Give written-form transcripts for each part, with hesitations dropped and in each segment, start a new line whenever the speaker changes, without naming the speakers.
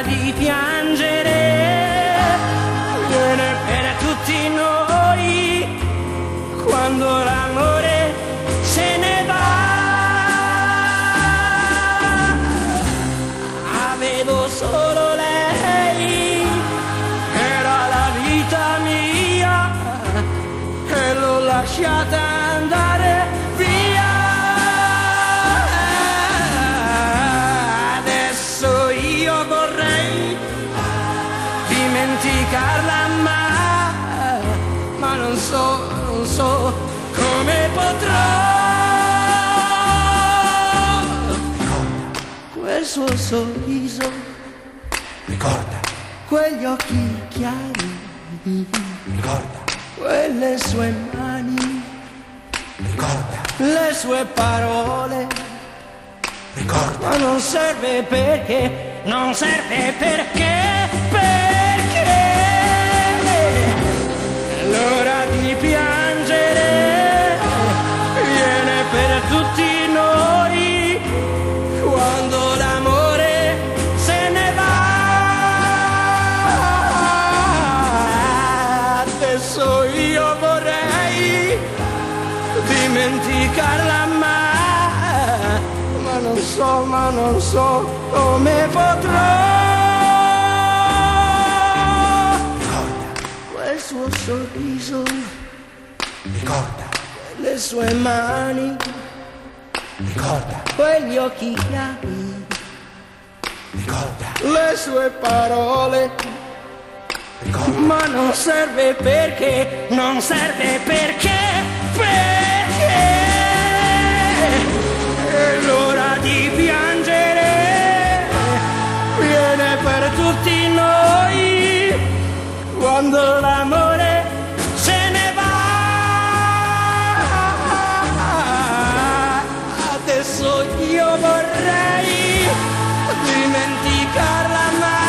l'ora di piangere viene per tutti noi quando l'amore se ne va. Avevo solo lei, era la vita mia e l'ho lasciata andare via. Adesso io vorrei dimenticarla, ma non so come potrò. Quel suo sorriso,
Ricorda,
quegli occhi chiari,
ricorda,
quelle sue mani,
ricorda,
le sue parole.
ricorda,
Ma non serve perché, non serve perché è l'ora di piangere viene per tutti noi quando l'amore se ne va. Adesso io vorrei dimenticarla, ma non so come potrò.
ricorda,
Quel suo sorriso,
ricorda,
le sue mani,
ricorda,
quegli occhi chiari,
ricorda,
le sue parole.
ricorda,
Ma non serve perché, non serve perché è l'ora di piangere viene per tutti noi quando l'amore se ne va. Adesso io vorrei dimenticarla,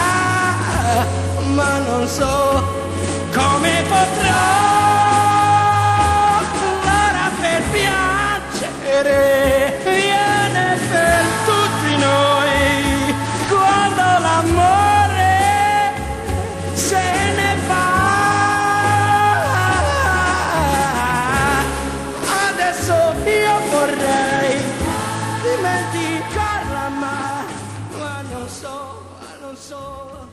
ma non so come potrò. L'ora per piangere viene per tutti noi quando l'amore se ne va. Adesso io vorrei dimenticarla, ma non so